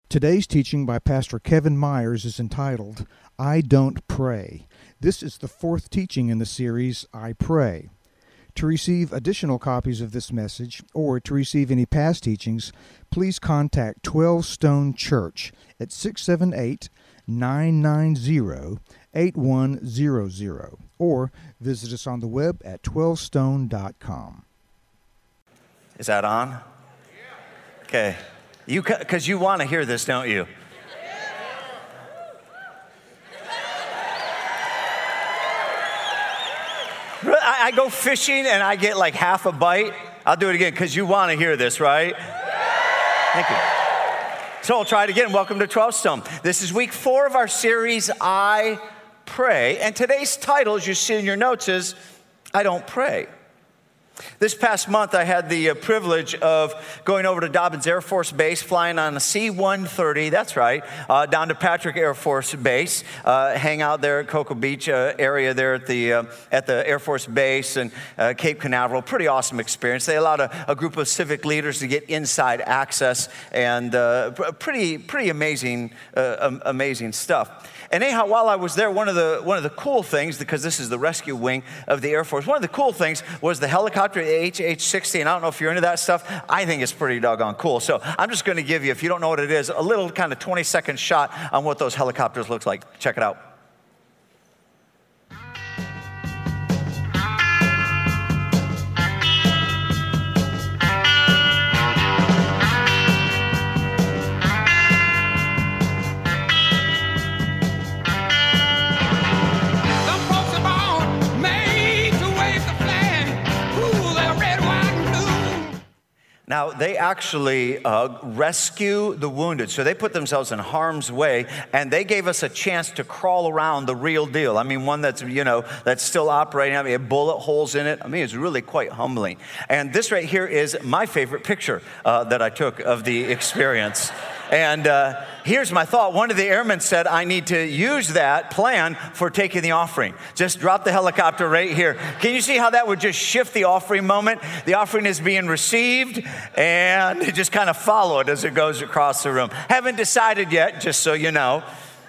Today's teaching by Pastor Kevin Myers is entitled, I Don't Pray. This is the fourth teaching in the series, I Pray. To receive additional copies of this message, or to receive any past teachings, please contact 12 Stone Church at 678-990-8100, or visit us on the web at 12stone.com. Is that on? Okay. Because you want to hear this, don't you? I go fishing and I get like half a bite. I'll do it again because you want to hear this, right? Thank you. So I'll try it again. Welcome to 12 Stone. This is week 4 of our series, I Pray. And today's title, as you see in your notes, is I Don't Pray. This past month, I had the privilege of going over to Dobbins Air Force Base, flying on a C-130, that's right, down to Patrick Air Force Base, hang out there at Cocoa Beach area there at the Air Force Base and Cape Canaveral. Pretty awesome experience. They allowed a group of civic leaders to get inside access, and pretty amazing stuff. And anyhow, while I was there, one of the cool things, because this is the rescue wing of the Air Force, one of the cool things was the helicopter, the HH-60, and I don't know if you're into that stuff. I think it's pretty doggone cool. So I'm just going to give you, if you don't know what it is, a little kind of 20-second shot on what those helicopters look like. Check it out. Now, they actually rescue the wounded. So they put themselves in harm's way, and they gave us a chance to crawl around the real deal. I mean, one that's, that's still operating. I mean, bullet holes in it. I mean, it's really quite humbling. And this right here is my favorite picture that I took of the experience. And here's my thought. One of the airmen said, I need to use that plan for taking the offering. Just drop the helicopter right here. Can you see how that would just shift the offering moment? The offering is being received, and it just kind of follow it as it goes across the room. Haven't decided yet, just so you know.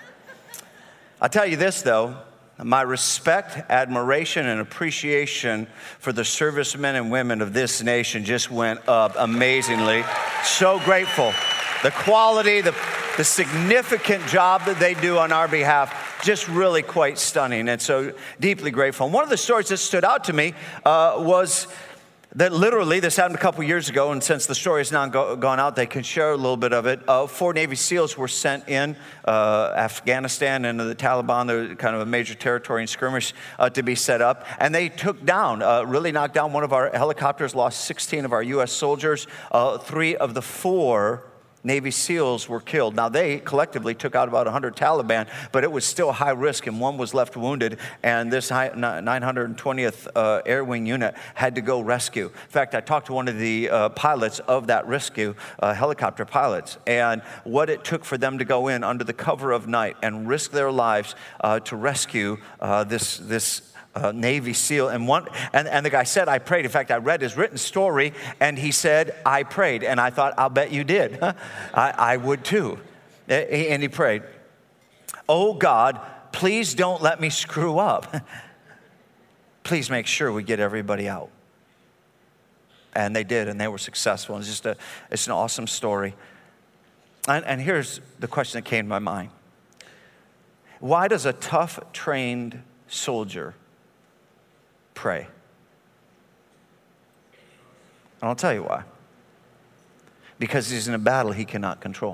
I'll tell you this, though. My respect, admiration, and appreciation for the servicemen and women of this nation just went up amazingly. So grateful. The quality, the significant job that they do on our behalf, just really quite stunning, and so deeply grateful. And one of the stories that stood out to me was that literally, this happened a couple years ago, and since the story has now gone out, they can share a little bit of it. 4 Navy SEALs were sent in Afghanistan and the Taliban, they're kind of a major territory in skirmish to be set up. And they took down, really knocked down one of our helicopters, lost 16 of our U.S. soldiers. 3 of the 4 Navy SEALs were killed. Now, they collectively took out about 100 Taliban, but it was still high risk, and one was left wounded, and this 920th Air Wing unit had to go rescue. In fact, I talked to one of the pilots of that rescue, helicopter pilots, and what it took for them to go in under the cover of night and risk their lives to rescue this Navy SEAL, and the guy said, I prayed. In fact, I read his written story, and he said, I prayed. And I thought, I'll bet you did. I would too. And he prayed, oh God, please don't let me screw up. Please make sure we get everybody out. And they did, and they were successful. It's an awesome story. And here's the question that came to my mind. Why does a tough, trained soldier pray? And I'll tell you why. Because he's in a battle he cannot control.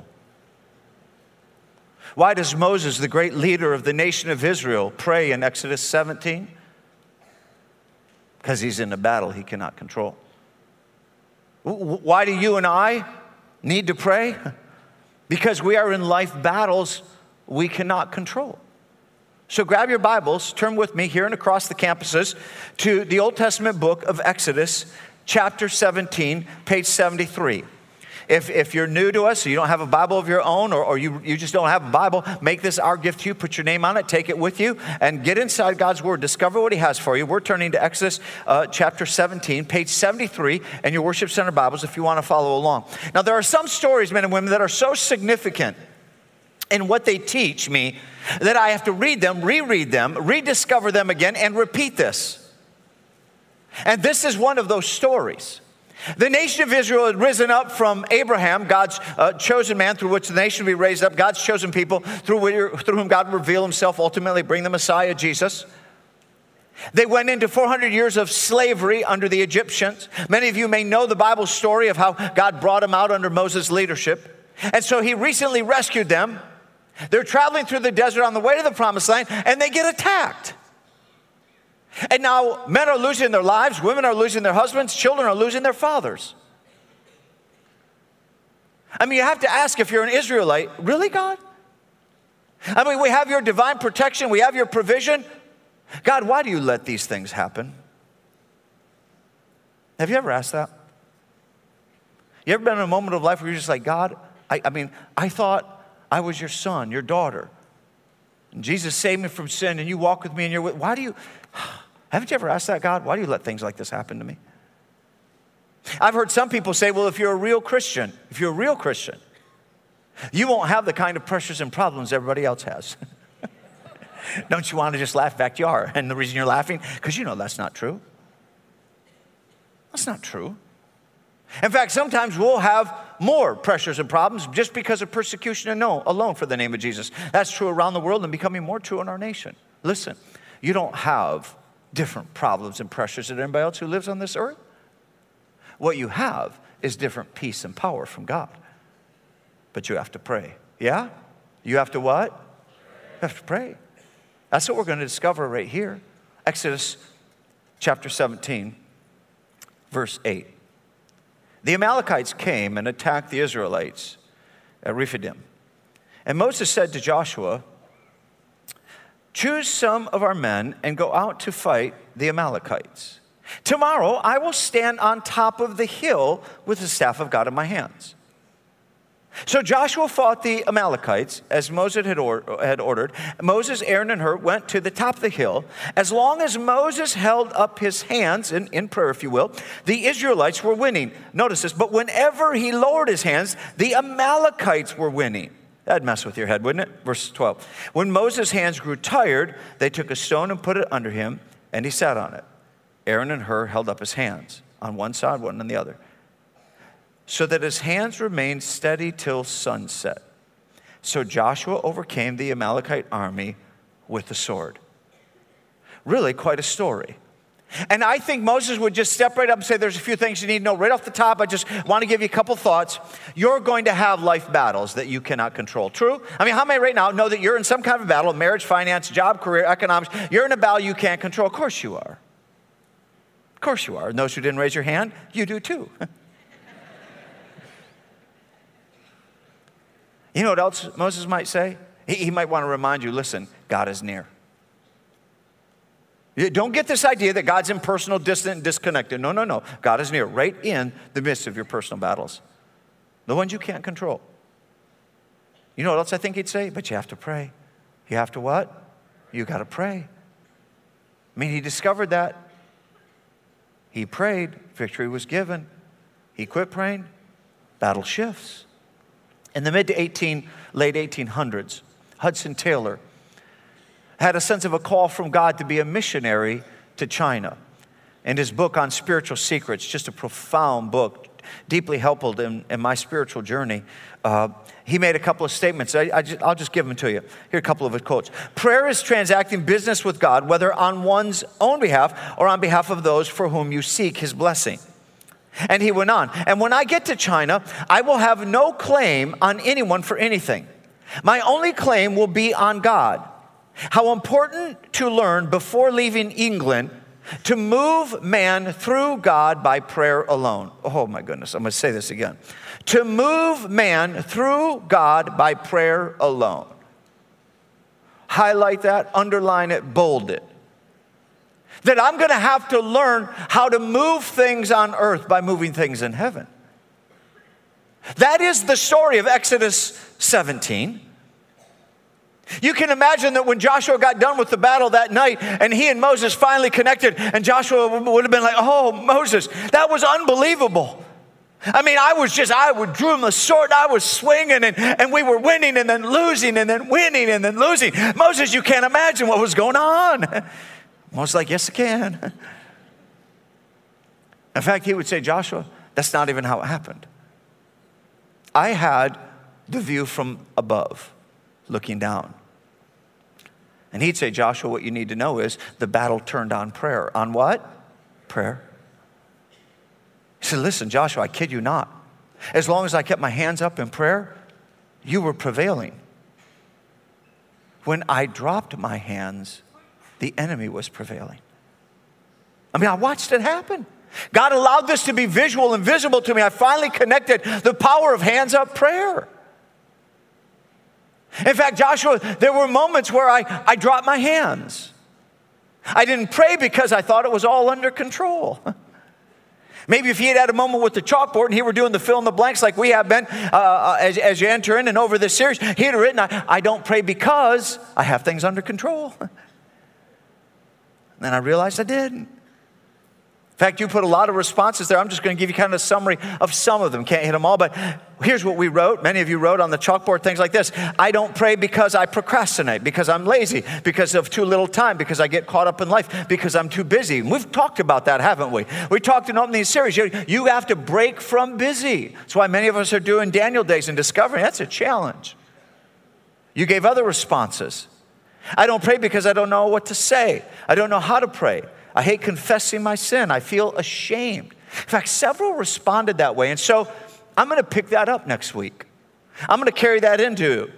Why does Moses, the great leader of the nation of Israel, pray in Exodus 17? Because he's in a battle he cannot control. Why do you and I need to pray? Because we are in life battles we cannot control. So grab your Bibles, turn with me here and across the campuses to the Old Testament book of Exodus, chapter 17, page 73. If you're new to us, so you don't have a Bible of your own, or you just don't have a Bible, make this our gift to you. Put your name on it, take it with you, and get inside God's Word. Discover what He has for you. We're turning to Exodus chapter 17, page 73, in your Worship Center Bibles if you want to follow along. Now, there are some stories, men and women, that are so significant in what they teach me that I have to read them, reread them, rediscover them again, and repeat this. And this is one of those stories. The nation of Israel had risen up from Abraham, God's chosen man through which the nation would be raised up, God's chosen people through whom God would reveal Himself, ultimately bring the Messiah, Jesus. They went into 400 years of slavery under the Egyptians. Many of you may know the Bible story of how God brought them out under Moses' leadership. And so He recently rescued them. They're traveling through the desert on the way to the Promised Land, and they get attacked. And now men are losing their lives, women are losing their husbands, children are losing their fathers. I mean, you have to ask, if you're an Israelite, really, God? I mean, we have your divine protection, we have your provision. God, why do you let these things happen? Have you ever asked that? You ever been in a moment of life where you're just like, God, I thought I was your son, your daughter. And Jesus saved me from sin, and you walk with me, and why do you... Haven't you ever asked that, God, why do you let things like this happen to me? I've heard some people say, well, if you're a real Christian, you won't have the kind of pressures and problems everybody else has. Don't you want to just laugh? Back you are. And the reason you're laughing, because you know that's not true. That's not true. In fact, sometimes we'll have more pressures and problems just because of persecution alone for the name of Jesus. That's true around the world and becoming more true in our nation. Listen, you don't have different problems and pressures than anybody else who lives on this earth. What you have is different peace and power from God. But you have to pray. Yeah? You have to what? You have to pray. That's what we're going to discover right here. Exodus chapter 17, verse 8. The Amalekites came and attacked the Israelites at Rephidim. And Moses said to Joshua, choose some of our men and go out to fight the Amalekites. Tomorrow I will stand on top of the hill with the staff of God in my hands. So Joshua fought the Amalekites as Moses had ordered. Moses, Aaron, and Hur went to the top of the hill. As long as Moses held up his hands, in prayer if you will, the Israelites were winning. Notice this, but whenever he lowered his hands, the Amalekites were winning. That'd mess with your head, wouldn't it? Verse 12. When Moses' hands grew tired, they took a stone and put it under him, and he sat on it. Aaron and Hur held up his hands on one side, one on the other, so that his hands remained steady till sunset. So Joshua overcame the Amalekite army with the sword. Really quite a story. And I think Moses would just step right up and say, there's a few things you need to know right off the top. I just want to give you a couple thoughts. You're going to have life battles that you cannot control. True? I mean, how many right now know that you're in some kind of battle, marriage, finance, job, career, economics? You're in a battle you can't control. Of course you are. Of course you are. And those who didn't raise your hand, you do too. You know what else Moses might say? He might want to remind you, listen, God is near. Don't get this idea that God's impersonal, distant, and disconnected. No. God is near, right in the midst of your personal battles. The ones you can't control. You know what else I think he'd say? But you have to pray. You have to what? You got to pray. I mean, he discovered that. He prayed. Victory was given. He quit praying. Battle shifts. In the late 1800s, Hudson Taylor had a sense of a call from God to be a missionary to China. And his book on spiritual secrets, just a profound book, deeply helpful in my spiritual journey. He made a couple of statements. I'll just give them to you. Here are a couple of his quotes. Prayer is transacting business with God, whether on one's own behalf or on behalf of those for whom you seek his blessing. And he went on, and when I get to China, I will have no claim on anyone for anything. My only claim will be on God. How important to learn before leaving England to move man through God by prayer alone. Oh my goodness, I'm going to say this again. To move man through God by prayer alone. Highlight that, underline it, bold it. That I'm going to have to learn how to move things on earth by moving things in heaven. That is the story of Exodus 17. You can imagine that when Joshua got done with the battle that night and he and Moses finally connected, and Joshua would have been like, oh, Moses, that was unbelievable. I mean, I would drew him the sword, I was swinging, and we were winning and then losing and then winning and then losing. Moses, you can't imagine what was going on. Moses like, yes, I can. In fact, he would say, Joshua, that's not even how it happened. I had the view from above, looking down. And he'd say, Joshua, what you need to know is the battle turned on prayer. On what? Prayer. He said, listen, Joshua, I kid you not. As long as I kept my hands up in prayer, you were prevailing. When I dropped my hands, the enemy was prevailing. I mean, I watched it happen. God allowed this to be visual and visible to me. I finally connected the power of hands up prayer. In fact, Joshua, there were moments where I dropped my hands. I didn't pray because I thought it was all under control. Maybe if he had a moment with the chalkboard and he were doing the fill in the blanks like we have been as you enter in and over this series, he'd have written, I don't pray because I have things under control. And then I realized I didn't. In fact, you put a lot of responses there. I'm just going to give you kind of a summary of some of them. Can't hit them all, but here's what we wrote. Many of you wrote on the chalkboard things like this. I don't pray because I procrastinate, because I'm lazy, because of too little time, because I get caught up in life, because I'm too busy. We've talked about that, haven't we? We talked in opening series. You have to break from busy. That's why many of us are doing Daniel days and discovering that's a challenge. You gave other responses. I don't pray because I don't know what to say. I don't know how to pray. I hate confessing my sin. I feel ashamed. In fact, several responded that way. And so I'm going to pick that up next week. I'm going to carry that into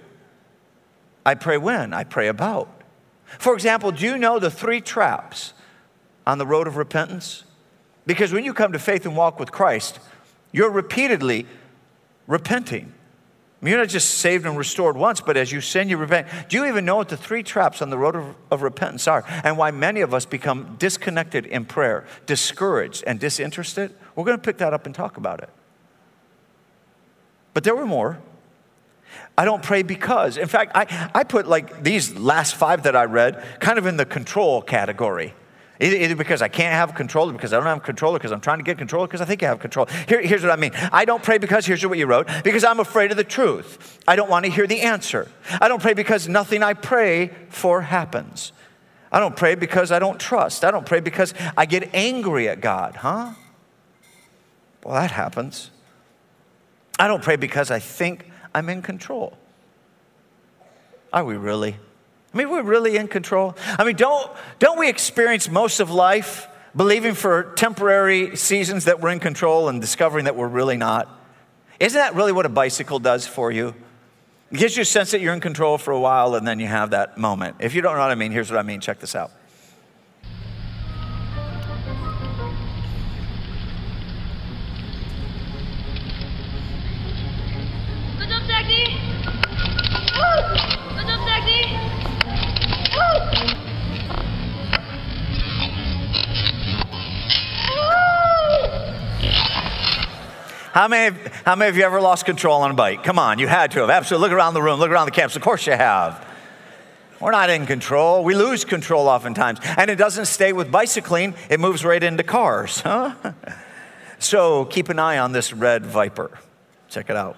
I pray when, I pray about. For example, do you know the 3 traps on the road of repentance? Because when you come to faith and walk with Christ, you're repeatedly repenting. You're not just saved and restored once, but as you sin, you repent. Do you even know what the 3 traps on the road of repentance are and why many of us become disconnected in prayer, discouraged and disinterested? We're going to pick that up and talk about it. But there were more. I don't pray because. In fact, I put like these last 5 that I read kind of in the control category. Either because I can't have control, or because I don't have control, or because I'm trying to get control, or because I think I have control. Here's what I mean. I don't pray because, here's what you wrote, because I'm afraid of the truth. I don't want to hear the answer. I don't pray because nothing I pray for happens. I don't pray because I don't trust. I don't pray because I get angry at God. Huh? Well, that happens. I don't pray because I think I'm in control. Are we really? I mean, we're really in control. I mean, don't we experience most of life believing for temporary seasons that we're in control and discovering that we're really not? Isn't that really what a bicycle does for you? It gives you a sense that you're in control for a while and then you have that moment. If you don't know what I mean, here's what I mean. Check this out. Good job, Taxi! Good job, Taxi! How many of you ever lost control on a bike? Come on, you had to have. Absolutely. Look around the room. Look around the campus. Of course you have. We're not in control. We lose control oftentimes. And it doesn't stay with bicycling. It moves right into cars. Huh? So keep an eye on this red Viper. Check it out.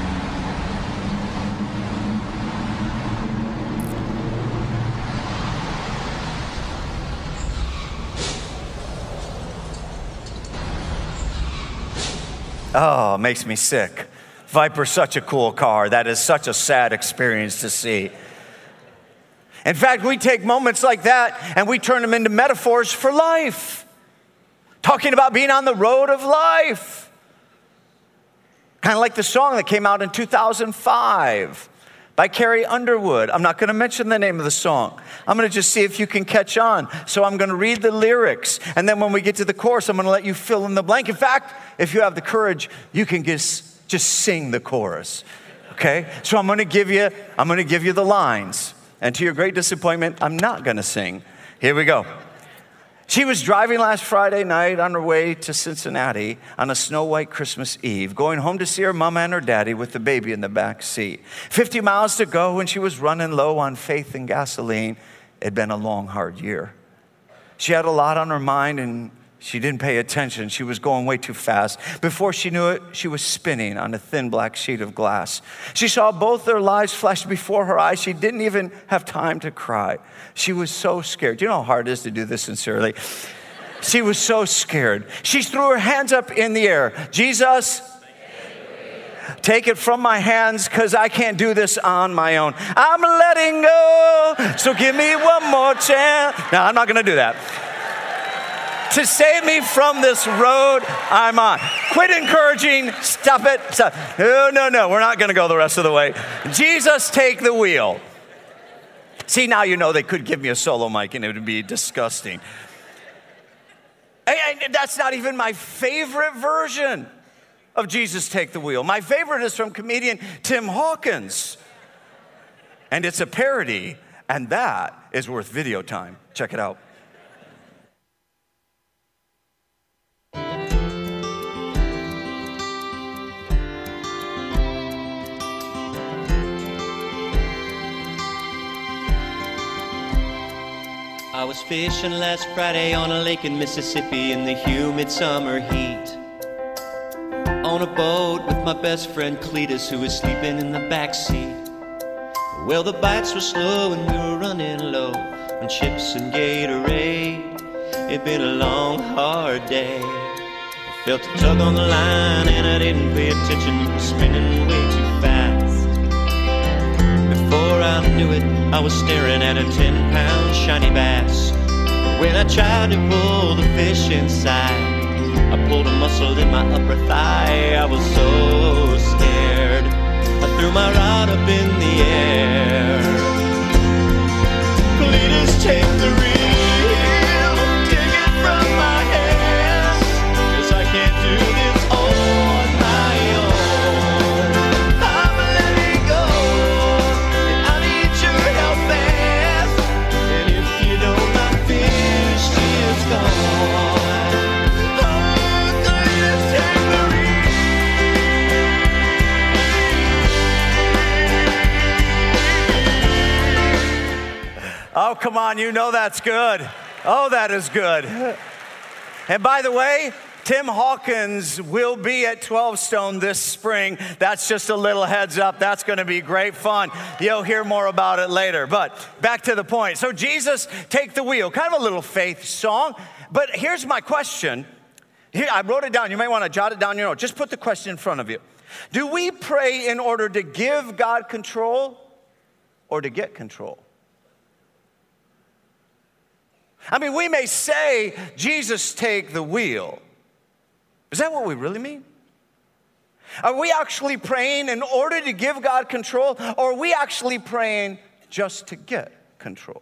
Oh, it makes me sick. Viper's such a cool car. That is such a sad experience to see. In fact, we take moments like that and we turn them into metaphors for life. Talking about being on the road of life. Kind of like the song that came out in 2005 by Carrie Underwood. I'm not going to mention the name of the song. I'm going to just see if you can catch on. So I'm going to read the lyrics. And then when we get to the chorus, I'm going to let you fill in the blank. In fact, if you have the courage, you can just sing the chorus. Okay? So I'm going to give you the lines. And to your great disappointment, I'm not going to sing. Here we go. She was driving last Friday night on her way to Cincinnati on a snow-white Christmas Eve, going home to see her mama and her daddy with the baby in the back seat. 50 miles to go when she was running low on faith and gasoline. It had been a long, hard year. She had a lot on her mind, and she didn't pay attention. She was going way too fast. Before she knew it, she was spinning on a thin black sheet of glass. She saw both their lives flash before her eyes. She didn't even have time to cry. She was so scared. Do you know how hard it is to do this sincerely? She was so scared. She threw her hands up in the air. Jesus, take it from my hands because I can't do this on my own. I'm letting go, so give me one more chance. No, I'm not going to do that. To save me from this road I'm on. Quit encouraging. Stop it. Stop. No. We're not going to go the rest of the way. Jesus, take the wheel. See, now you know they could give me a solo mic and it would be disgusting. And that's not even my favorite version of Jesus, take the wheel. My favorite is from comedian Tim Hawkins. And it's a parody, and that is worth video time. Check it out. I was fishing last Friday on a lake in Mississippi in the humid summer heat. On a boat with my best friend Cletus, who was sleeping in the back seat. Well, the bites were slow and we were running low on chips and Gatorade. It'd been a long, hard day. I felt a tug on the line and I didn't pay attention. It was spinning way too fast. Before I knew it, I was staring at a 10-pound shiny bass. When I tried to pull the fish inside, I pulled a muscle in my upper thigh. I was so scared, I threw my rod up in the air. Please take the reel, take it from my hands, 'cause I can't do this on my own. I'm letting go, and I need your help fast. And if you don't, my fish is gone. Oh, come on, you know that's good. Oh, that is good. And by the way, Tim Hawkins will be at 12 Stone this spring. That's just a little heads up. That's going to be great fun. You'll hear more about it later. But back to the point. So Jesus, take the wheel. Kind of a little faith song. But here's my question. Here, I wrote it down. You may want to jot it down. Just put the question in front of you. Do we pray in order to give God control or to get control? I mean, we may say, Jesus, take the wheel. Is that what we really mean? Are we actually praying in order to give God control, or are we actually praying just to get control?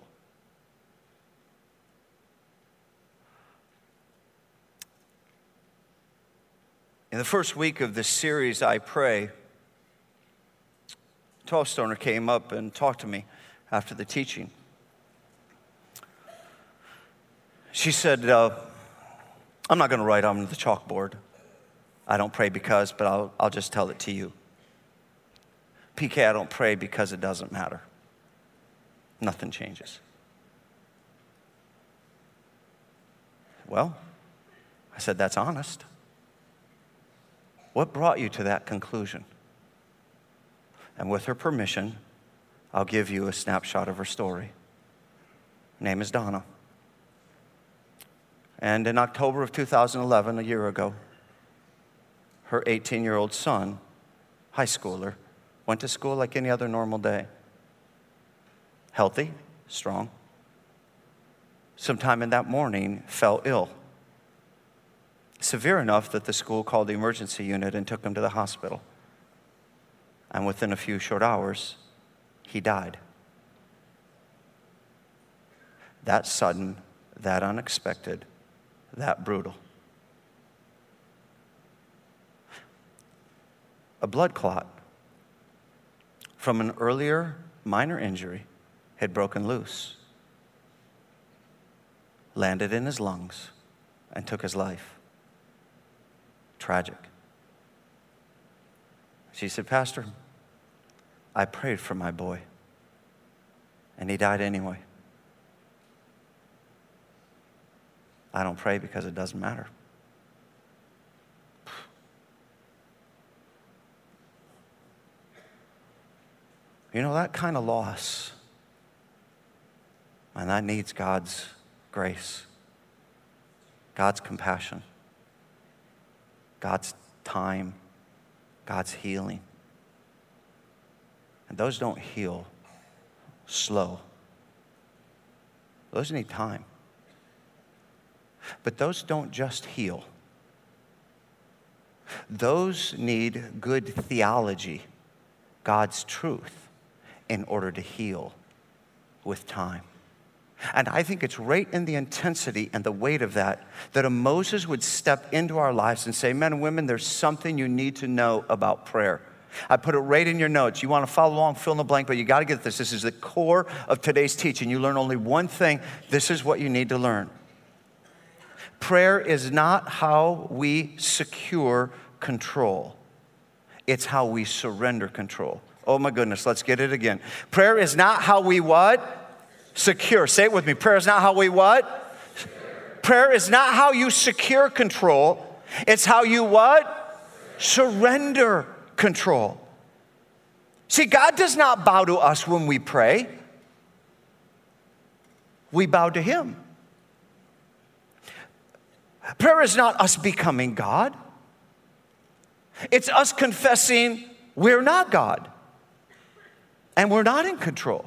In the first week of this series, I Pray, 12-stoner came up and talked to me after the teaching. She said, I'm not going to write on the chalkboard. I don't pray because, but I'll just tell it to you. PK, I don't pray because it doesn't matter. Nothing changes. Well, I said, that's honest. What brought you to that conclusion? And with her permission, I'll give you a snapshot of her story. Her name is Donna. And in October of 2011, a year ago, her 18-year-old son, high schooler, went to school like any other normal day. Healthy, strong. Sometime in that morning, fell ill. Severe enough that the school called the emergency unit and took him to the hospital. And within a few short hours, he died. That sudden, that unexpected, that brutal. A blood clot from an earlier minor injury had broken loose. landed in his lungs and took his life. Tragic. She said, Pastor, I prayed for my boy, and he died anyway. I don't pray because it doesn't matter. You know, that kind of loss, and that needs God's grace, God's compassion, God's time, God's healing. And those don't heal slow. Those need time. But those don't just heal. Those need good theology, God's truth, in order to heal with time. And I think it's right in the intensity and the weight of that a Moses would step into our lives and say, men and women, there's something you need to know about prayer. I put it right in your notes. You want to follow along, fill in the blank, but you got to get this. This is the core of today's teaching. You learn only one thing. This is what you need to learn. Prayer is not how we secure control. It's how we surrender control. Oh my goodness, let's get it again. Prayer is not how we what? Secure. Say it with me. Prayer is not how we what? Prayer is not how you secure control. It's how you what? Surrender control. See, God does not bow to us when we pray. We bow to Him. Prayer is not us becoming God. It's us confessing we're not God. And we're not in control.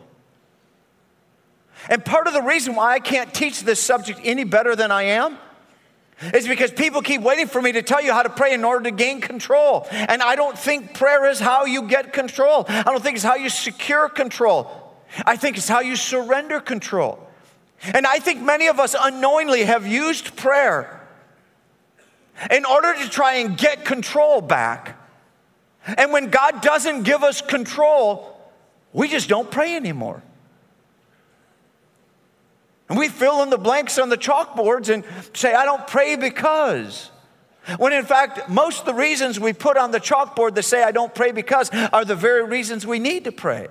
And part of the reason why I can't teach this subject any better than I am is because people keep waiting for me to tell you how to pray in order to gain control. And I don't think prayer is how you get control. I don't think it's how you secure control. I think it's how you surrender control. And I think many of us unknowingly have used prayer in order to try and get control back. And when God doesn't give us control, we just don't pray anymore. And we fill in the blanks on the chalkboards and say, I don't pray because. When in fact, most of the reasons we put on the chalkboard that say I don't pray because are the very reasons we need to pray.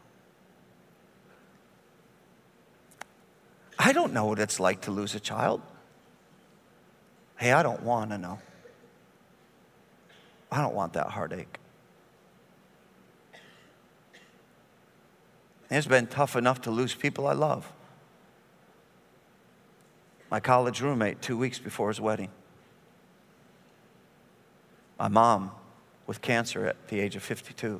I don't know what it's like to lose a child. Hey, I don't want to know. I don't want that heartache. It's been tough enough to lose people I love. My college roommate 2 weeks before his wedding. My mom with cancer at the age of 52.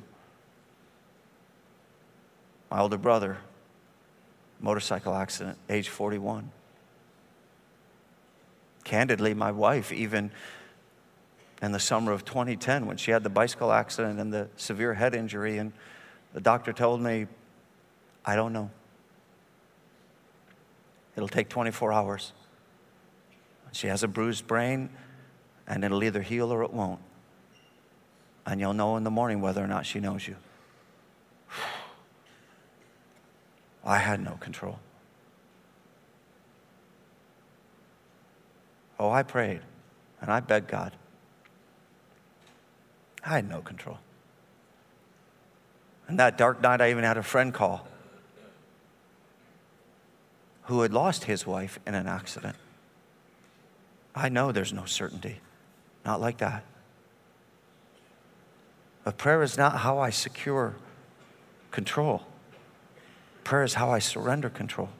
My older brother, motorcycle accident, age 41. Candidly, my wife, even in the summer of 2010, when she had the bicycle accident and the severe head injury, and the doctor told me, I don't know. It'll take 24 hours. She has a bruised brain, and it'll either heal or it won't. And you'll know in the morning whether or not she knows you. I had no control. Oh, I prayed, and I begged God. I had no control. And that dark night, I even had a friend call who had lost his wife in an accident. I know there's no certainty. Not like that. But prayer is not how I secure control. Prayer is how I surrender control.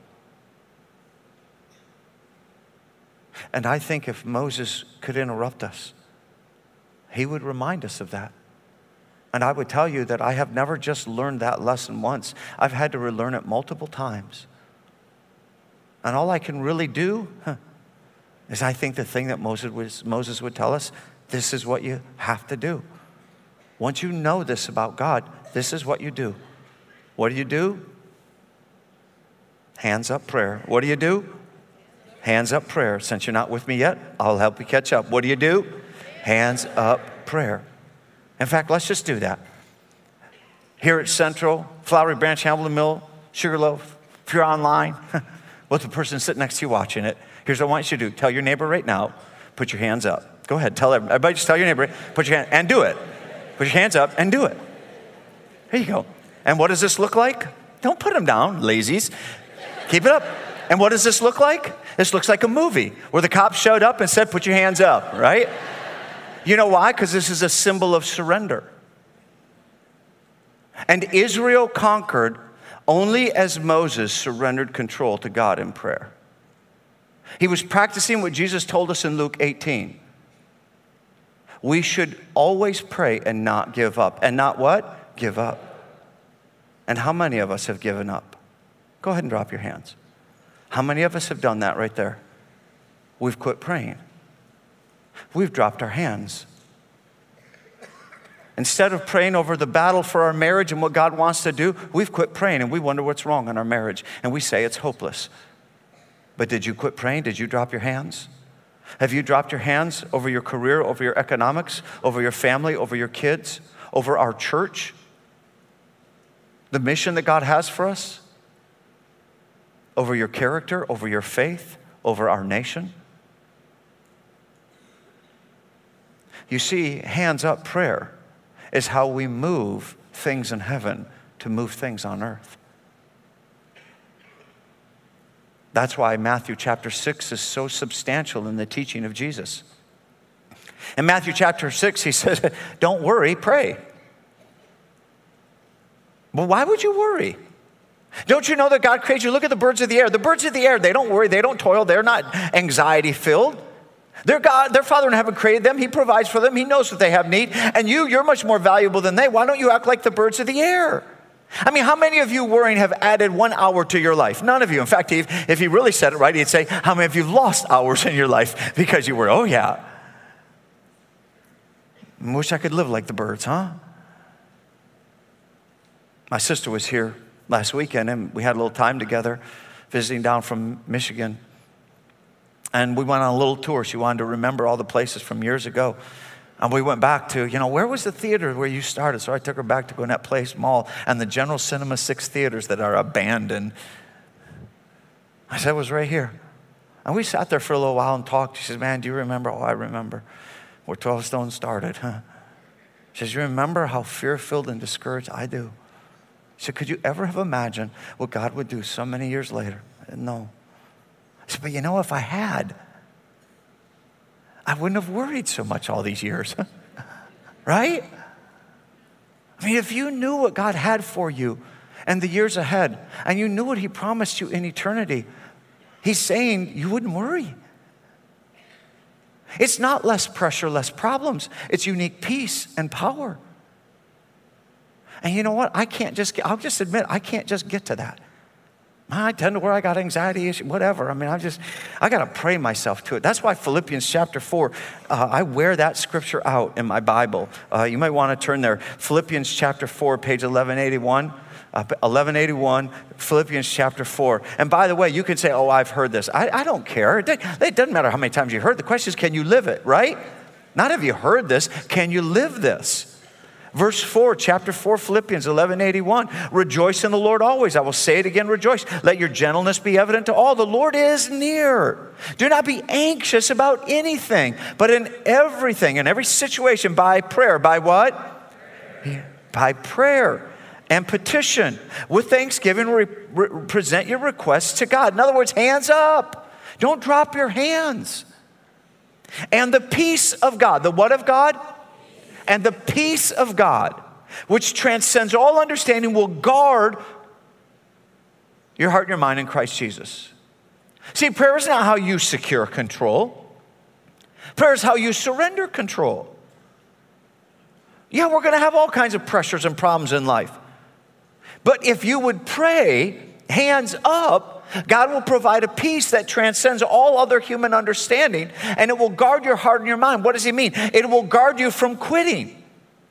And I think if Moses could interrupt us, he would remind us of that. And I would tell you that I have never just learned that lesson once. I've had to relearn it multiple times. And all I can really do is I think the thing that Moses would tell us, this is what you have to do. Once you know this about God, this is what you do. What do? Hands up prayer. What do? Hands up prayer. Since you're not with me yet, I'll help you catch up. What do? Hands up prayer. In fact, let's just do that. Here at Central, Flowery Branch, Hamilton Mill, Sugarloaf, if you're online, with the person sitting next to you watching it, here's what I want you to do. Tell your neighbor right now, put your hands up. Go ahead, tell everybody, just tell your neighbor, put your hand, and do it. Put your hands up and do it. There you go. And what does this look like? Don't put them down, lazies. Keep it up. And what does this look like? This looks like a movie where the cops showed up and said, put your hands up, right? You know why? Because this is a symbol of surrender. And Israel conquered only as Moses surrendered control to God in prayer. He was practicing what Jesus told us in Luke 18. We should always pray and not give up. And not what? Give up. And how many of us have given up? Go ahead and drop your hands. How many of us have done that right there? We've quit praying. We've dropped our hands. Instead of praying over the battle for our marriage and what God wants to do, we've quit praying and we wonder what's wrong in our marriage. And we say it's hopeless. But did you quit praying? Did you drop your hands? Have you dropped your hands over your career, over your economics, over your family, over your kids, over our church? The mission that God has for us? Over your character, over your faith, over our nation? You see, hands up prayer is how we move things in heaven to move things on earth. That's why Matthew chapter 6 is so substantial in the teaching of Jesus. In Matthew chapter 6, he says, don't worry, pray. Well, why would you worry? Don't you know that God created you? Look at the birds of the air. The birds of the air, they don't worry, they don't toil, they're not anxiety-filled. Their Father in heaven created them. He provides for them. He knows what they have need. And you're much more valuable than they. Why don't you act like the birds of the air? I mean, how many of you worrying have added 1 hour to your life? None of you. In fact, if he really said it right, he'd say, how many of you lost hours in your life because you worry? Oh, yeah. I wish I could live like the birds, huh? My sister was here last weekend, and we had a little time together visiting down from Michigan. And we went on a little tour. She wanted to remember all the places from years ago. And we went back to, where was the theater where you started? So I took her back to Gwinnett Place Mall and the General Cinema 6 theaters that are abandoned. I said, it was right here. And we sat there for a little while and talked. She says, man, do you remember? Oh, I remember where 12 Stone started. Huh? She says, you remember how fear-filled and discouraged? I do. She said, could you ever have imagined what God would do so many years later? I said, no. I said, but if I had, I wouldn't have worried so much all these years. Right? I mean, if you knew what God had for you and the years ahead, and you knew what he promised you in eternity, he's saying you wouldn't worry. It's not less pressure, less problems. It's unique peace and power. And you know what? I'll just admit, I can't just get to that. I tend to where I got anxiety issues, whatever. I mean, I got to pray myself to it. That's why Philippians chapter 4, I wear that scripture out in my Bible. You might want to turn there. Philippians chapter 4, page 1181. 1181, Philippians chapter 4. And by the way, you can say, oh, I've heard this. I don't care. It doesn't matter how many times you heard. The question is, can you live it, right? Not have you heard this, can you live this? Verse 4, chapter 4, Philippians 11:81. Rejoice in the Lord always. I will say it again, rejoice. Let your gentleness be evident to all. The Lord is near. Do not be anxious about anything, but in everything, in every situation, by prayer. By what? By prayer and petition. With thanksgiving, present your requests to God. In other words, hands up. Don't drop your hands. And the peace of God, the what of God? And the peace of God, which transcends all understanding, will guard your heart and your mind in Christ Jesus. See, prayer is not how you secure control. Prayer is how you surrender control. Yeah, we're going to have all kinds of pressures and problems in life. But if you would pray, hands up, God will provide a peace that transcends all other human understanding, and it will guard your heart and your mind. What does he mean? It will guard you from quitting.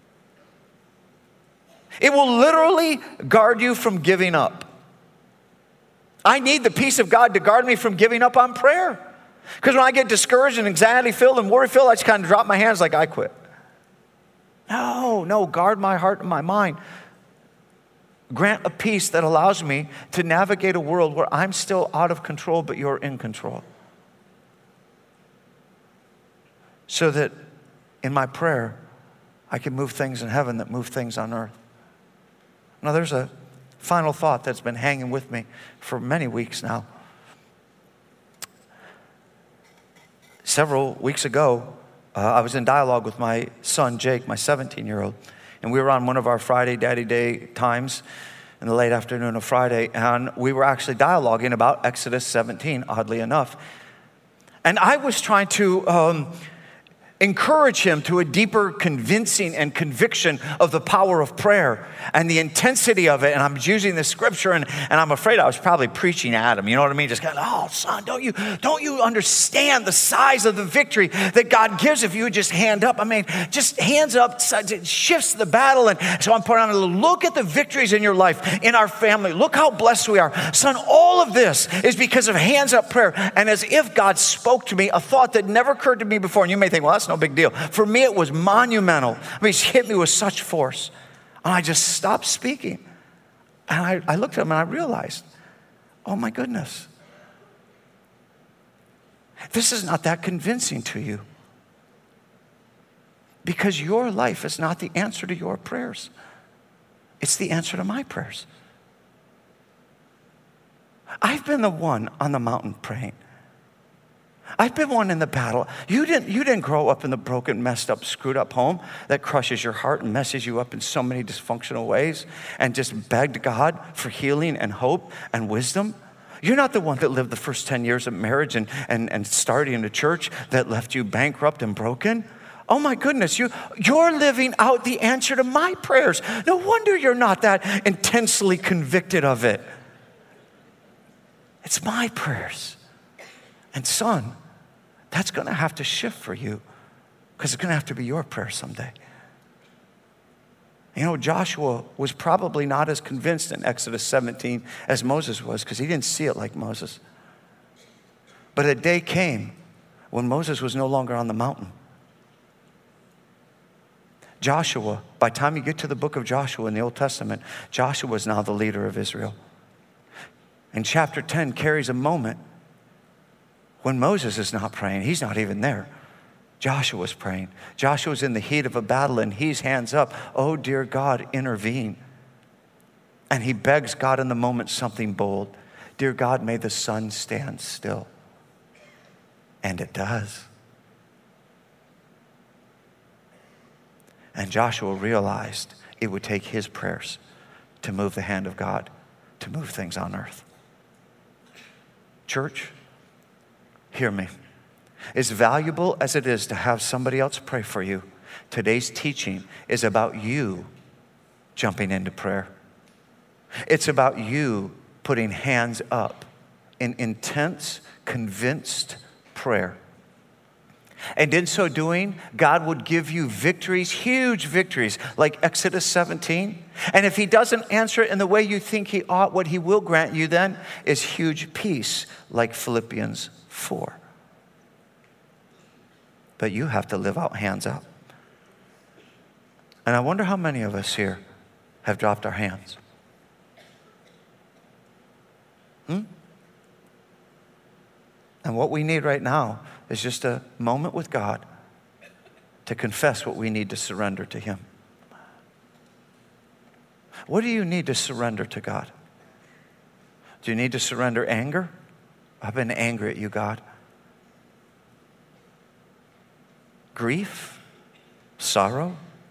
It will literally guard you from giving up. I need the peace of God to guard me from giving up on prayer. Because when I get discouraged and anxiety-filled and worry-filled, I just kind of drop my hands like I quit. No, guard my heart and my mind. Grant a peace that allows me to navigate a world where I'm still out of control, but you're in control. So that in my prayer, I can move things in heaven that move things on earth. Now, there's a final thought that's been hanging with me for many weeks now. Several weeks ago, I was in dialogue with my son, Jake, my 17-year-old, and we were on one of our Friday Daddy Day times in the late afternoon of Friday, and we were actually dialoguing about Exodus 17, oddly enough. And I was trying to encourage him to a deeper convincing and conviction of the power of prayer and the intensity of it. And I'm using this scripture, and I'm afraid I was probably preaching at him. You know what I mean? Just kind of, oh, son, don't you understand the size of the victory that God gives if you would just hand up? I mean, just hands up, it shifts the battle. And so I'm putting on a little, look at the victories in your life, in our family. Look how blessed we are. Son, all of this is because of hands up prayer. And as if God spoke to me, a thought that never occurred to me before. And you may think, well, that's no big deal. For me, it was monumental. I mean, he hit me with such force. And I just stopped speaking. And I looked at him and I realized, oh my goodness, this is not that convincing to you. Because your life is not the answer to your prayers. It's the answer to my prayers. I've been the one on the mountain praying. I've been one in the battle. You didn't grow up in the broken, messed up, screwed up home that crushes your heart and messes you up in so many dysfunctional ways and just begged God for healing and hope and wisdom. You're not the one that lived the first 10 years of marriage and starting a church that left you bankrupt and broken. Oh my goodness, you're living out the answer to my prayers. No wonder you're not that intensely convicted of it. It's my prayers. And son, that's going to have to shift for you because it's going to have to be your prayer someday. You know, Joshua was probably not as convinced in Exodus 17 as Moses was because he didn't see it like Moses. But a day came when Moses was no longer on the mountain. Joshua, by the time you get to the book of Joshua in the Old Testament, Joshua is now the leader of Israel. And chapter 10 carries a moment when Moses is not praying. He's not even there. Joshua's praying. Joshua's in the heat of a battle and he's hands up. Oh, dear God, intervene. And he begs God in the moment something bold. Dear God, may the sun stand still. And it does. And Joshua realized it would take his prayers to move the hand of God, to move things on earth. Church, hear me. As valuable as it is to have somebody else pray for you, today's teaching is about you jumping into prayer. It's about you putting hands up in intense, convinced prayer. And in so doing, God would give you victories, huge victories, like Exodus 17. And if he doesn't answer it in the way you think he ought, what he will grant you then is huge peace, like Philippians 4. But you have to live out hands up. And I wonder how many of us here have dropped our hands. And what we need right now is just a moment with God to confess what we need to surrender to him. What do you need to surrender to God? Do you need to surrender anger? I've been angry at you, God. Grief? Sorrow?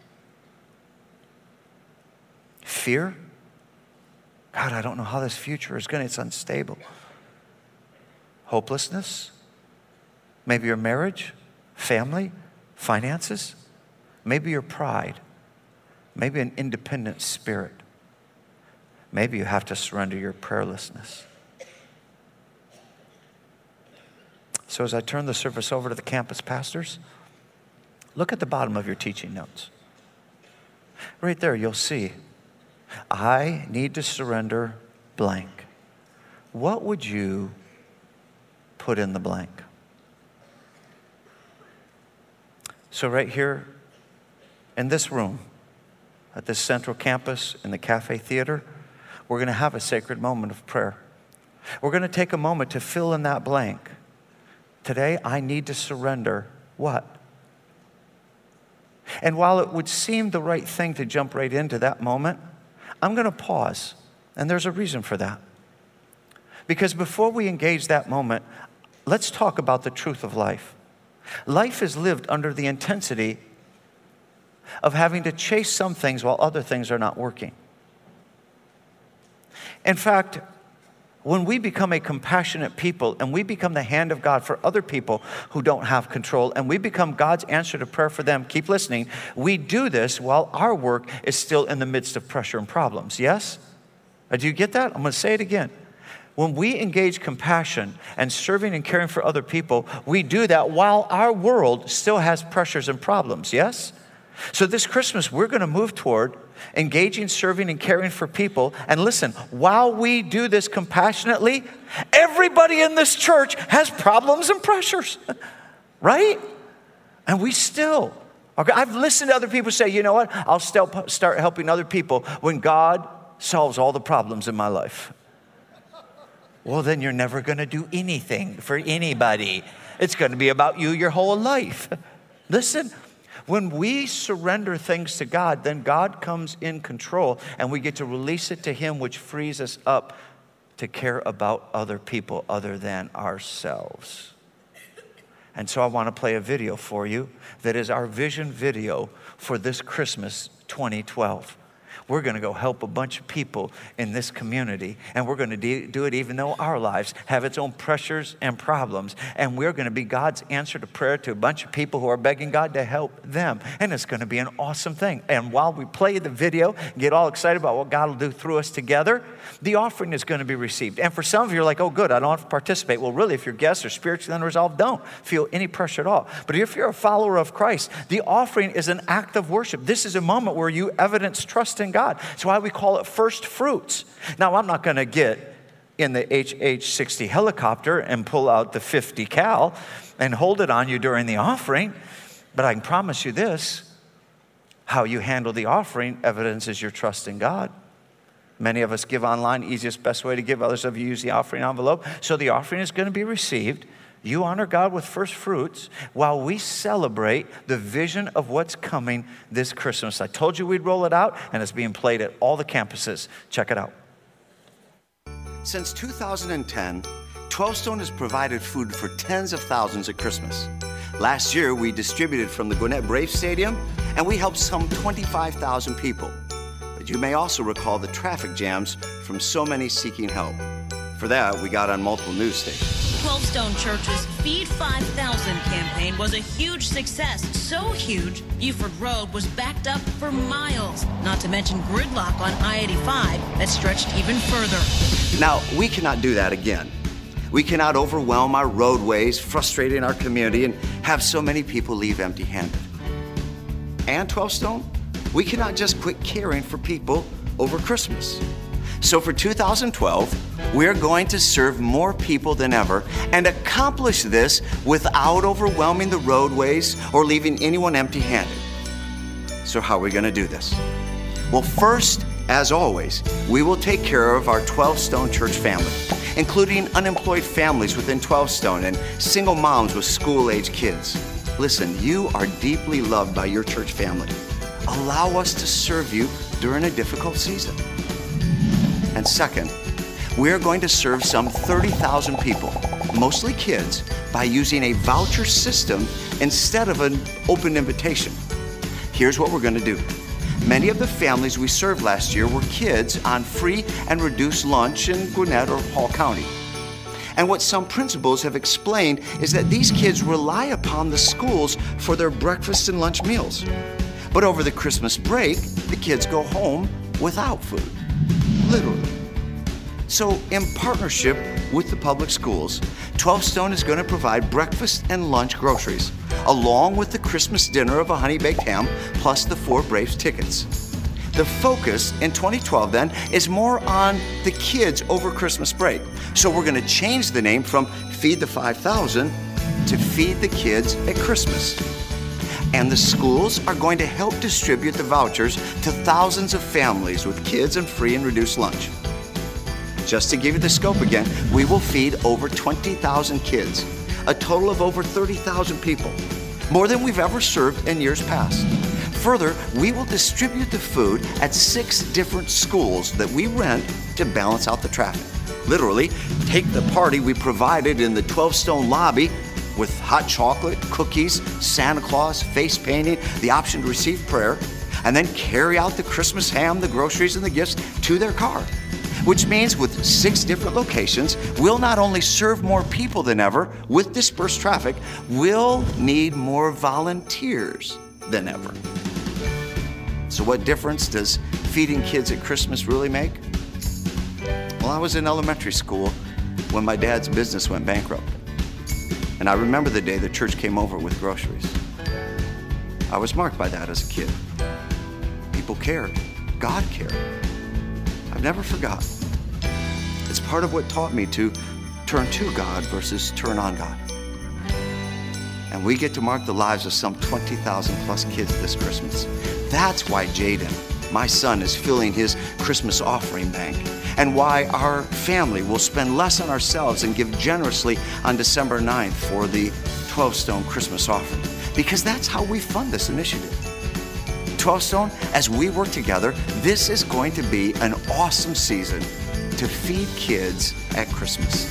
Fear? God, I don't know how this future is going to, it's unstable. Hopelessness? Maybe your marriage, family, finances. Maybe your pride. Maybe an independent spirit. Maybe you have to surrender your prayerlessness. So as I turn the service over to the campus pastors, look at the bottom of your teaching notes. Right there, you'll see, I need to surrender blank. What would you put in the blank? So right here in this room, at this central campus in the Cafe Theater, we're going to have a sacred moment of prayer. We're going to take a moment to fill in that blank. Today, I need to surrender what? And while it would seem the right thing to jump right into that moment, I'm going to pause. And there's a reason for that. Because before we engage that moment, let's talk about the truth of life. Life is lived under the intensity of having to chase some things while other things are not working. In fact, when we become a compassionate people and we become the hand of God for other people who don't have control, and we become God's answer to prayer for them, keep listening, we do this while our work is still in the midst of pressure and problems. Yes? Do you get that? I'm going to say it again. When we engage compassion and serving and caring for other people, we do that while our world still has pressures and problems. Yes? So this Christmas, we're going to move toward engaging, serving, and caring for people. And listen, while we do this compassionately, everybody in this church has problems and pressures, right? And we still, I've listened to other people say, you know what? I'll still start helping other people when God solves all the problems in my life. Well, then you're never going to do anything for anybody. It's going to be about you your whole life. Listen. When we surrender things to God, then God comes in control and we get to release it to Him, which frees us up to care about other people other than ourselves. And so I want to play a video for you that is our vision video for this Christmas 2012. We're going to go help a bunch of people in this community, and we're going to do it even though our lives have its own pressures and problems. And we're going to be God's answer to prayer to a bunch of people who are begging God to help them. And it's going to be an awesome thing. And while we play the video, get all excited about what God will do through us together, the offering is going to be received. And for some of you, you're like, oh, good, I don't have to participate. Well, really, if you're guests or spiritually unresolved, don't feel any pressure at all. But if you're a follower of Christ, the offering is an act of worship. This is a moment where you evidence trust in God. That's why we call it first fruits. Now, I'm not going to get in the HH-60 helicopter and pull out the 50 cal and hold it on you during the offering, but I can promise you this, how you handle the offering evidences your trust in God. Many of us give online, easiest, best way to give. Others of you use the offering envelope. So the offering is going to be received. You honor God with first fruits while we celebrate the vision of what's coming this Christmas. I told you we'd roll it out, and it's being played at all the campuses. Check it out. Since 2010, 12 Stone has provided food for tens of thousands at Christmas. Last year, we distributed from the Gwinnett Braves Stadium, and we helped some 25,000 people. But you may also recall the traffic jams from so many seeking help. For that, we got on multiple news stations. 12 Stone Church's Feed 5,000 campaign was a huge success. So huge, Buford Road was backed up for miles. Not to mention gridlock on I-85 that stretched even further. Now, we cannot do that again. We cannot overwhelm our roadways, frustrating our community, and have so many people leave empty-handed. And 12 Stone, we cannot just quit caring for people over Christmas. So for 2012, we're going to serve more people than ever and accomplish this without overwhelming the roadways or leaving anyone empty-handed. So how are we going to do this? Well, first, as always, we will take care of our 12 Stone Church family, including unemployed families within 12 Stone and single moms with school-age kids. Listen, you are deeply loved by your church family. Allow us to serve you during a difficult season. And second, we're going to serve some 30,000 people, mostly kids, by using a voucher system instead of an open invitation. Here's what we're going to do. Many of the families we served last year were kids on free and reduced lunch in Gwinnett or Hall County. And what some principals have explained is that these kids rely upon the schools for their breakfast and lunch meals. But over the Christmas break, the kids go home without food. Literally. So in partnership with the public schools, 12 Stone is going to provide breakfast and lunch groceries, along with the Christmas dinner of a honey baked ham, plus the 4 Braves tickets. The focus in 2012 then is more on the kids over Christmas break. So we're going to change the name from Feed the 5,000 to Feed the Kids at Christmas. And the schools are going to help distribute the vouchers to thousands of families with kids and free and reduced lunch. Just to give you the scope again, we will feed over 20,000 kids, a total of over 30,000 people, more than we've ever served in years past. Further, we will distribute the food at 6 different schools that we rent to balance out the traffic. Literally, take the party we provided in the 12 Stone lobby with hot chocolate, cookies, Santa Claus, face painting, the option to receive prayer, and then carry out the Christmas ham, the groceries, and the gifts to their car. Which means with 6 different locations, we'll not only serve more people than ever with dispersed traffic, we'll need more volunteers than ever. So what difference does feeding kids at Christmas really make? Well, I was in elementary school when my dad's business went bankrupt. And I remember the day the church came over with groceries. I was marked by that as a kid. People cared. God cared. I've never forgotten. It's part of what taught me to turn to God versus turn on God. And we get to mark the lives of some 20,000 plus kids this Christmas. That's why Jaden, my son, is filling his Christmas offering bank, and why our family will spend less on ourselves and give generously on December 9th for the 12 Stone Christmas offering. Because that's how we fund this initiative. 12 Stone, as we work together, this is going to be an awesome season to feed kids at Christmas.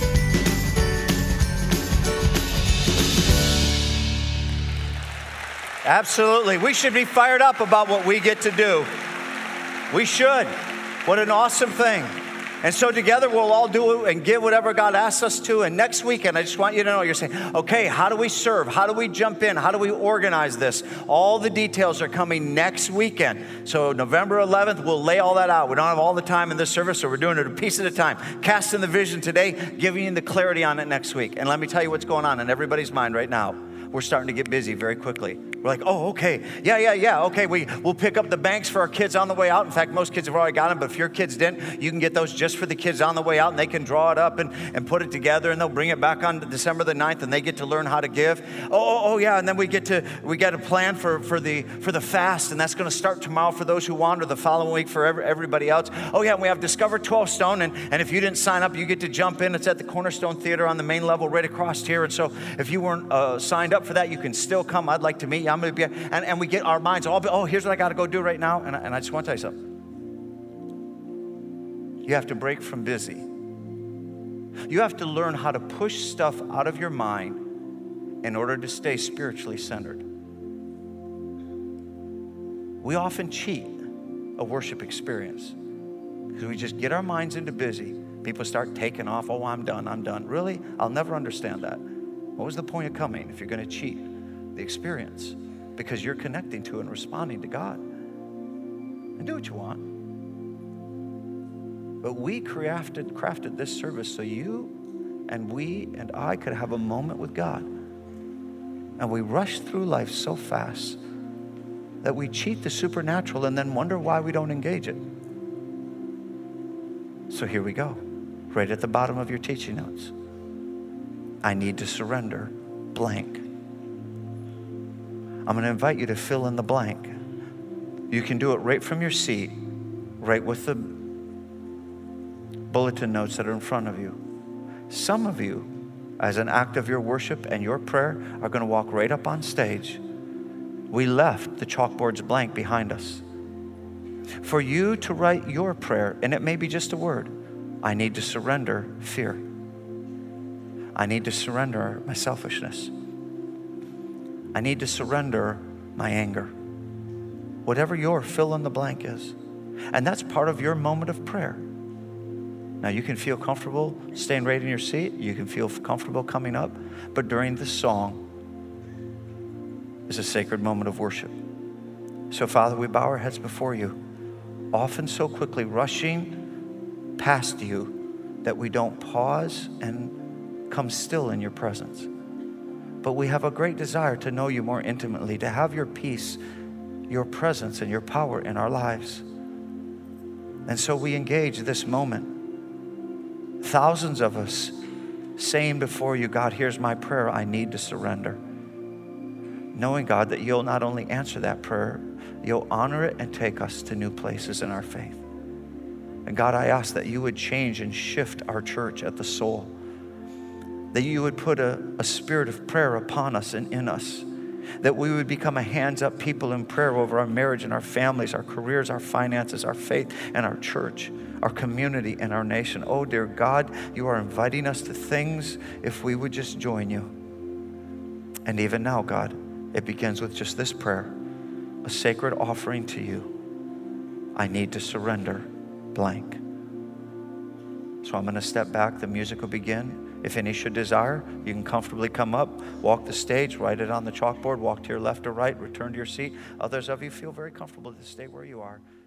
Absolutely. We should be fired up about what we get to do. We should. What an awesome thing. And so together we'll all do and give whatever God asks us to. And next weekend, I just want you to know, you're saying, okay, how do we serve? How do we jump in? How do we organize this? All the details are coming next weekend. So November 11th, we'll lay all that out. We don't have all the time in this service, so we're doing it a piece at a time. Casting the vision today, giving you the clarity on it next week. And let me tell you what's going on in everybody's mind right now. We're starting to get busy very quickly. We're like, oh, okay. Yeah. Okay, we'll pick up the banks for our kids on the way out. In fact, most kids have already got them, but if your kids didn't, you can get those just for the kids on the way out, and they can draw it up and put it together, and they'll bring it back on December the 9th, and they get to learn how to give. Oh, yeah, and then we get a plan for the fast, and that's going to start tomorrow for those who want, or the following week for everybody else. Oh, yeah, and we have Discover 12 Stone, and if you didn't sign up, you get to jump in. It's at the Cornerstone Theater on the main level right across here, and so if you weren't signed up for that, you can still come. I'd like to meet you. I'm going to be, and we get our minds all, oh, here's what I got to go do right now. And I just want to tell you something. You have to break from busy. You have to learn how to push stuff out of your mind in order to stay spiritually centered. We often cheat a worship experience because we just get our minds into busy. People start taking off. Oh, I'm done. Really? I'll never understand that. What was the point of coming if you're going to cheat the experience? Because you're connecting to and responding to God. And do what you want. But we crafted this service so you and we and I could have a moment with God. And we rush through life so fast that we cheat the supernatural and then wonder why we don't engage it. So here we go, right at the bottom of your teaching notes. I need to surrender blank. I'm going to invite you to fill in the blank. You can do it right from your seat, right with the bulletin notes that are in front of you. Some of you, as an act of your worship and your prayer, are going to walk right up on stage. We left the chalkboards blank behind us. For you to write your prayer, and it may be just a word. I need to surrender fear. I need to surrender my selfishness. I need to surrender my anger. Whatever your fill in the blank is. And that's part of your moment of prayer. Now you can feel comfortable staying right in your seat. You can feel comfortable coming up. But during this song is a sacred moment of worship. So Father, we bow our heads before you, often so quickly rushing past you that we don't pause and come still in your presence. But we have a great desire to know you more intimately, to have your peace, your presence, and your power in our lives. And so we engage this moment. Thousands of us saying before you, God, here's my prayer. I need to surrender. Knowing, God, that you'll not only answer that prayer, you'll honor it and take us to new places in our faith. And God, I ask that you would change and shift our church at the Soul. That you would put a spirit of prayer upon us and in us. That we would become a hands-up people in prayer over our marriage and our families, our careers, our finances, our faith, and our church, our community, and our nation. Oh, dear God, you are inviting us to things if we would just join you. And even now, God, it begins with just this prayer, a sacred offering to you. I need to surrender blank. So I'm going to step back. The music will begin. If any should desire, you can comfortably come up, walk the stage, write it on the chalkboard, walk to your left or right, return to your seat. Others of you feel very comfortable to stay where you are.